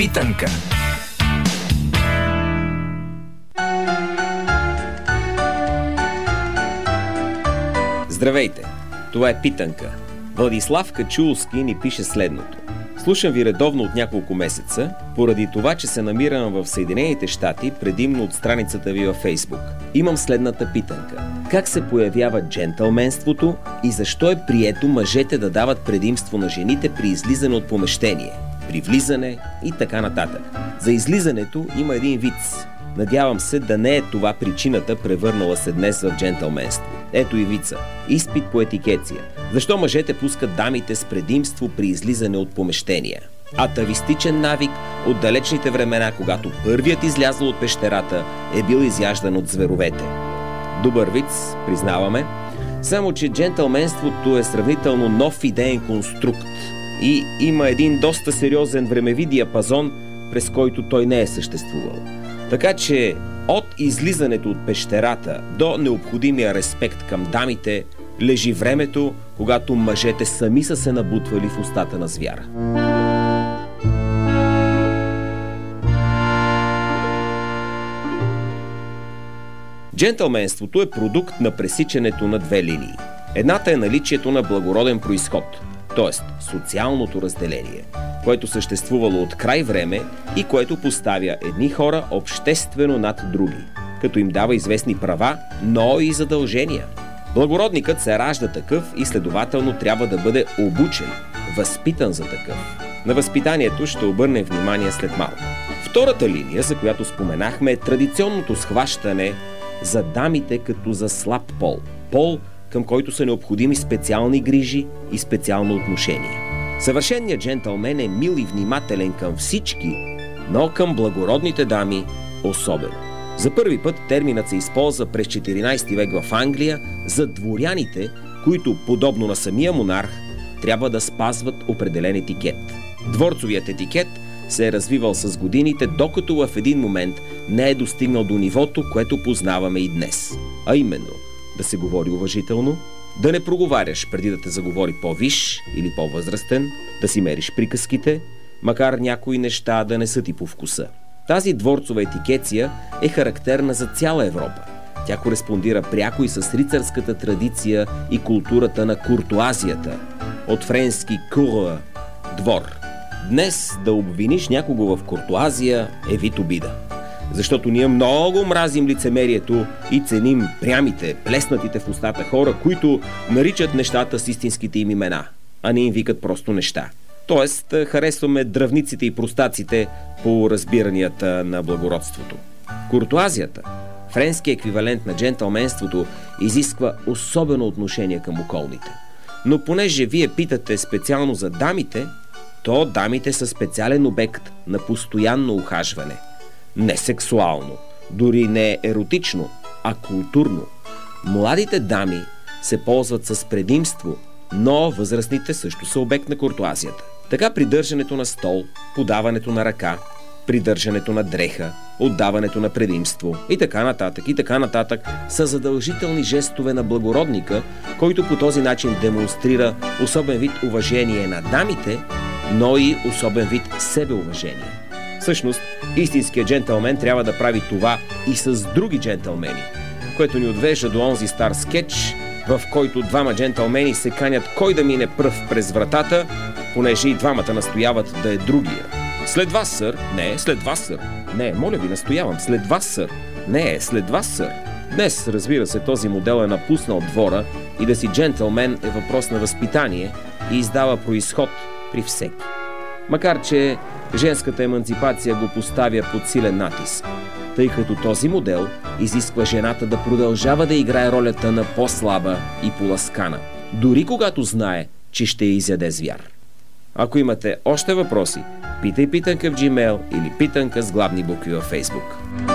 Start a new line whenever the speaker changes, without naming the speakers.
Питанка.
Здравейте! Това е Питанка. Владислав Качулски ни пише следното. Слушам ви редовно от няколко месеца, поради това, че се намирам в Съединените щати, предимно от страницата ви във Фейсбук. Имам следната питанка. Как се появява джентълменството и защо е прието мъжете да дават предимство на жените при излизане от помещение, при влизане и така нататък? За излизането има един виц. Надявам се да не е това причината, превърнала се днес в джентълменство. Ето и вица. Изпит по етикеция. Защо мъжете пускат дамите с предимство при излизане от помещения? Атавистичен навик от далечните времена, когато първият излязъл от пещерата е бил изяждан от зверовете. Добър виц, признаваме. Само че джентълменството е сравнително нов идеен конструкт и има един доста сериозен времеви диапазон, през който той не е съществувал. Така че от излизането от пещерата до необходимия респект към дамите лежи времето, когато мъжете сами са се набутвали в устата на звяра. Джентълменството е продукт на пресичането на две линии. Едната е наличието на благороден произход, т.е. социалното разделение, което съществувало от край време и което поставя едни хора обществено над други, като им дава известни права, но и задължения. Благородникът се ражда такъв и следователно трябва да бъде обучен, възпитан за такъв. На възпитанието ще обърнем внимание след малко. Втората линия, за която споменахме, е традиционното схващане за дамите като за слаб пол. Пол, към който са необходими специални грижи и специално отношение. Съвършеният джентълмен е мил и внимателен към всички, но към благородните дами особено. За първи път терминът се използва през 14 век в Англия за дворяните, които, подобно на самия монарх, трябва да спазват определен етикет. Дворцовият етикет се е развивал с годините, докато в един момент не е достигнал до нивото, което познаваме и днес. А именно, да се говори уважително, да не проговаряш преди да те заговори по-висш или по-възрастен, да си мериш приказките, макар някои неща да не са ти по вкуса. Тази дворцова етикеция е характерна за цяла Европа. Тя кореспондира пряко и с рицарската традиция и културата на куртуазията, от френски «cour» – двор. Днес да обвиниш някого в куртуазия е вид обида. Защото ние много мразим лицемерието и ценим прямите, плеснатите в устата хора, които наричат нещата с истинските им имена, а не им викат просто неща. Тоест, харесваме дръвниците и простаците по разбиранията на благородството. Куртуазията, френски еквивалент на джентълменството, изисква особено отношение към околните. Но понеже вие питате специално за дамите, то дамите са специален обект на постоянно ухажване. Не сексуално, дори не еротично, а културно. Младите дами се ползват с предимство, но възрастните също са обект на куртуазията. Така придържането на стол, подаването на ръка, придържането на дреха, отдаването на предимство и така нататък са задължителни жестове на благородника, който по този начин демонстрира особен вид уважение на дамите, но и особен вид себеуважение. Всъщност, истинският джентълмен трябва да прави това и с други джентълмени, което ни отвежда до онзи стар скетч, в който двама джентълмени се канят кой да мине пръв през вратата, понеже и двамата настояват да е другия. След вас, сър. Не, след вас, сър. Не, моля ви, настоявам. След вас, сър. Не, след вас, сър. Днес, разбира се, този модел е напуснал двора и да си джентълмен е въпрос на възпитание и издава произход при всеки. Макар че женската еманципация го поставя под силен натиск, тъй като този модел изисква жената да продължава да играе ролята на по-слаба и поласкана, дори когато знае, че ще я изяде звяр. Ако имате още въпроси, питай питанка в Gmail или питанка с главни букви във Facebook.